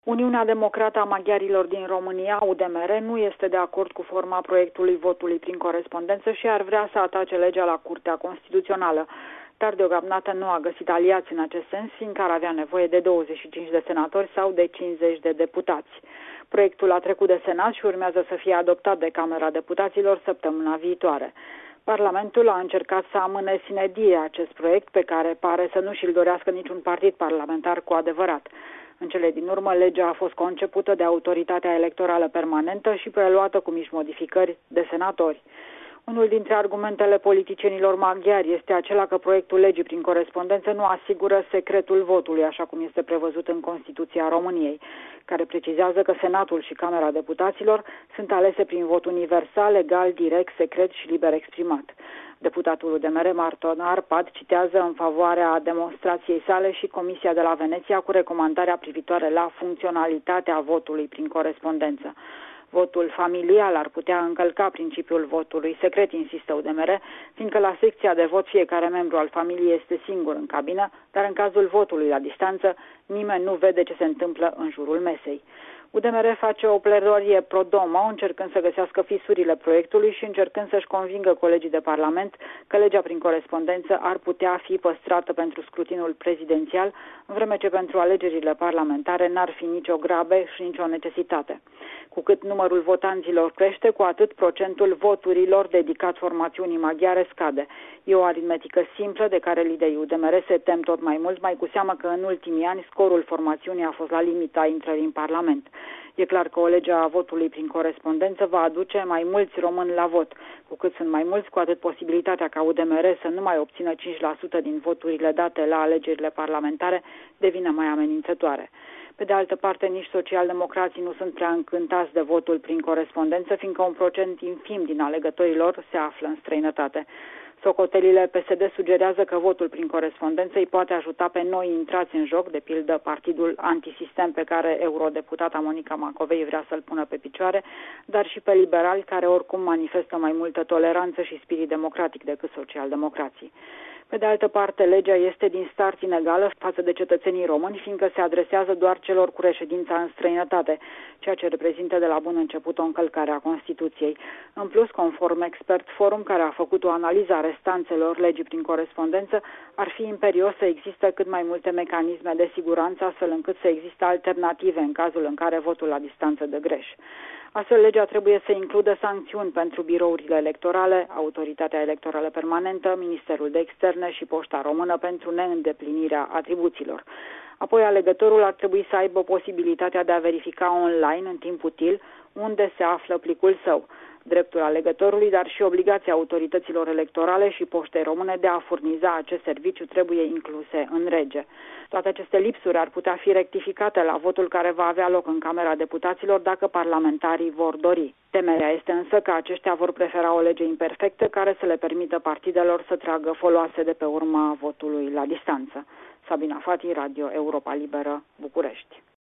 Uniunea Democrată a Maghiarilor din România, UDMR, nu este de acord cu forma proiectului votului prin corespondență și ar vrea să atace legea la Curtea Constituțională, dar deocamdată nu a găsit aliați în acest sens, fiindcă ar avea nevoie de 25 de senatori sau de 50 de deputați. Proiectul a trecut de Senat și urmează să fie adoptat de Camera Deputaților săptămâna viitoare. Parlamentul a încercat să amâne sine die acest proiect, pe care pare să nu și-l dorească niciun partid parlamentar cu adevărat. În cele din urmă, legea a fost concepută de Autoritatea Electorală Permanentă și preluată cu mici modificări de senatori. Unul dintre argumentele politicienilor maghiari este acela că proiectul legii prin corespondență nu asigură secretul votului, așa cum este prevăzut în Constituția României, care precizează că Senatul și Camera Deputaților sunt alese prin vot universal, egal, direct, secret și liber exprimat. Deputatul UDMR Marton Arpad citează în favoarea demonstrației sale și Comisia de la Veneția cu recomandarea privitoare la funcționalitatea votului prin corespondență. Votul familial ar putea încălca principiul votului secret, insistă UDMR, fiindcă la secția de vot fiecare membru al familiei este singur în cabină, dar în cazul votului la distanță, nimeni nu vede ce se întâmplă în jurul mesei. UDMR face o pledoarie pro domo, încercând să găsească fisurile proiectului și încercând să-și convingă colegii de Parlament că legea prin corespondență ar putea fi păstrată pentru scrutinul prezidențial, în vreme ce pentru alegerile parlamentare n-ar fi nicio grabă și nicio necesitate. Cu cât numărul votanților crește, cu atât procentul voturilor dedicat formațiunii maghiare scade. E o aritmetică simplă de care liderii UDMR se tem tot mai mult, mai cu seamă că în ultimii ani scorul formațiunii a fost la limita intrării în Parlament. E clar că o lege a votului prin corespondență va aduce mai mulți români la vot. Cu cât sunt mai mulți, cu atât posibilitatea ca UDMR să nu mai obțină 5% din voturile date la alegerile parlamentare devine mai amenințătoare. Pe de altă parte, nici socialdemocrații nu sunt prea încântați de votul prin corespondență, fiindcă un procent infim din alegătorilor se află în străinătate. Socotelile PSD sugerează că votul prin corespondență îi poate ajuta pe noi intrați în joc, de pildă partidul antisistem pe care eurodeputata Monica Macovei vrea să-l pună pe picioare, dar și pe liberali care oricum manifestă mai multă toleranță și spirit democratic decât socialdemocrații. Pe de altă parte, legea este din start inegală față de cetățenii români, fiindcă se adresează doar celor cu reședința în străinătate, ceea ce reprezintă de la bun început o încălcare a Constituției. În plus, conform Expert Forum, care a făcut o analiză a restanțelor legii prin corespondență, ar fi imperios să existe cât mai multe mecanisme de siguranță, astfel încât să existe alternative în cazul în care votul la distanță dă greș. Astfel, legea trebuie să includă sancțiuni pentru birourile electorale, Autoritatea Electorală Permanentă, Ministerul de Externe și Poșta Română pentru neîndeplinirea atribuțiilor. Apoi, alegătorul ar trebui să aibă posibilitatea de a verifica online, în timp util, unde se află plicul său. Dreptul alegătorului, dar și obligația autorităților electorale și Poștei Române de a furniza acest serviciu trebuie incluse în lege. Toate aceste lipsuri ar putea fi rectificate la votul care va avea loc în Camera Deputaților dacă parlamentarii vor dori. Temerea este însă că aceștia vor prefera o lege imperfectă care să le permită partidelor să tragă foloase de pe urma votului la distanță. Sabina Fati, Radio Europa Liberă, București.